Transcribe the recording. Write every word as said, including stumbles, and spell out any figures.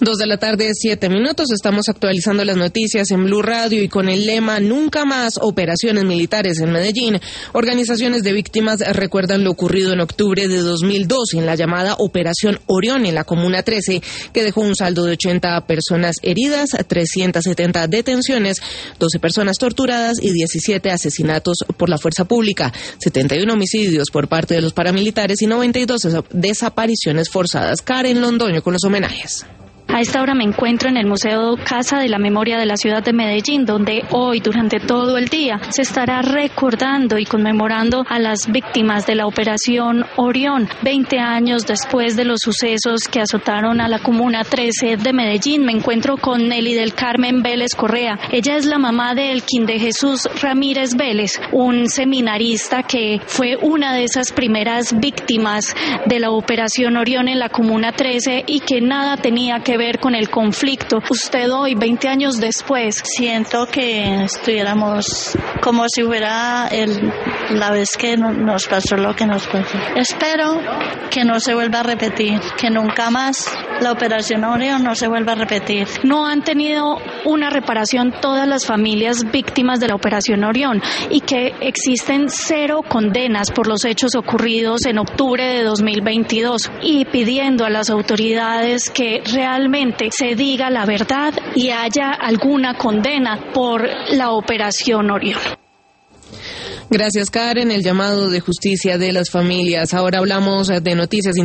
Dos de la tarde, siete minutos. Estamos actualizando las noticias en Blue Radio y con el lema Nunca más operaciones militares en Medellín. Organizaciones de víctimas recuerdan lo ocurrido en octubre de dos mil dos en la llamada Operación Orión en la Comuna trece, que dejó un saldo de ochenta personas heridas, trescientas setenta detenciones, doce personas torturadas y diecisiete asesinatos por la fuerza pública, setenta y uno homicidios por parte de los paramilitares y noventa y dos desapariciones forzadas. Karen Londoño con los homenajes. A esta hora me encuentro en el Museo Casa de la Memoria de la ciudad de Medellín, donde hoy, durante todo el día, se estará recordando y conmemorando a las víctimas de la Operación Orión, veinte años después de los sucesos que azotaron a la Comuna trece de Medellín. Me encuentro con Nelly del Carmen Vélez Correa. Ella es la mamá de Elkin de Jesús Ramírez Vélez, un seminarista que fue una de esas primeras víctimas de la Operación Orión en la Comuna trece y que nada tenía que ver con el conflicto. Usted hoy, veinte años después, siento que estuviéramos como si fuera el, la vez que no, nos pasó lo que nos pasó. Espero que no se vuelva a repetir, que nunca más la Operación Orión no se vuelva a repetir. No han tenido una reparación todas las familias víctimas de la Operación Orión y que existen cero condenas por los hechos ocurridos en octubre de dos mil veintidós, y pidiendo a las autoridades que realmente se diga la verdad y haya alguna condena por la Operación Orión. Gracias, Karen. El llamado de justicia de las familias. Ahora hablamos de noticias